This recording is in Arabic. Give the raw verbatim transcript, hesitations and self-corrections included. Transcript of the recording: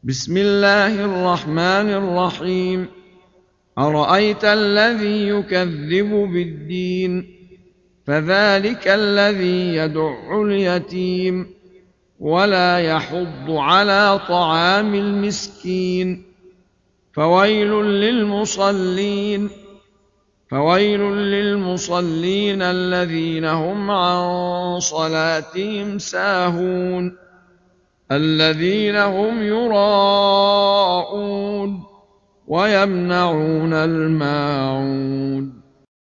بسم الله الرحمن الرحيم. أرأيت الذي يكذب بالدين فذلك الذي يدع اليتيم ولا يحض على طعام المسكين فويل للمصلين فويل للمصلين الذين هم عن صلاتهم ساهون الذين هم يراءون ويمنعون الماعون